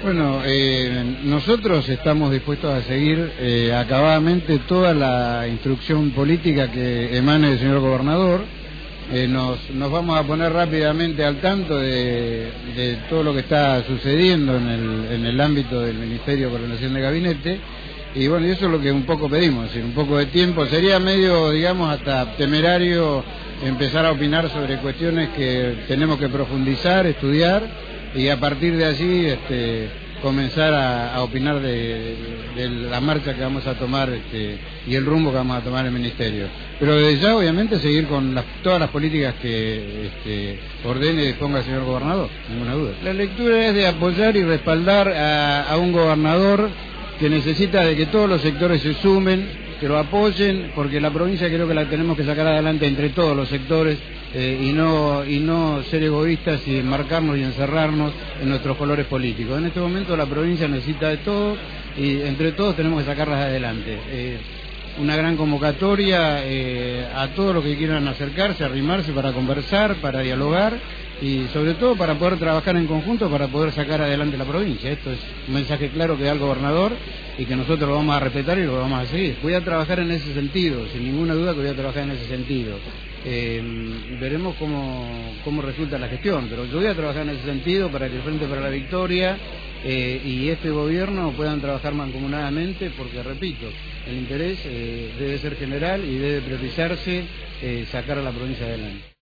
Bueno, nosotros estamos dispuestos a seguir acabadamente toda la instrucción política que emane del señor gobernador. Nos vamos a poner rápidamente al tanto de todo lo que está sucediendo en el ámbito del Ministerio de Coordinación de Gabinete. Y bueno, y eso es lo que un poco pedimos, es decir, un poco de tiempo. Sería medio, digamos, hasta temerario empezar a opinar sobre cuestiones que tenemos que profundizar, estudiar, y a partir de allí comenzar a opinar de la marcha que vamos a tomar y el rumbo que vamos a tomar en el Ministerio. Pero desde ya, obviamente, seguir con todas las políticas que ordene y disponga el señor gobernador, ninguna duda. La lectura es de apoyar y respaldar a un gobernador que necesita de que todos los sectores se sumen, que lo apoyen, porque la provincia creo que la tenemos que sacar adelante entre todos los sectores y no ser egoístas y enmarcarnos y encerrarnos en nuestros colores políticos. En este momento la provincia necesita de todo y entre todos tenemos que sacarlas adelante. Una gran convocatoria a todos los que quieran acercarse, arrimarse para conversar, para dialogar y sobre todo para poder trabajar en conjunto para poder sacar adelante la provincia. Esto es un mensaje claro que da el gobernador y que nosotros lo vamos a respetar y lo vamos a seguir. Voy a trabajar en ese sentido, sin ninguna duda que voy a trabajar en ese sentido. Veremos cómo resulta la gestión, pero yo voy a trabajar en ese sentido para que el Frente para la Victoria y este gobierno puedan trabajar mancomunadamente, porque repito, el interés debe ser general y debe priorizarse sacar a la provincia adelante.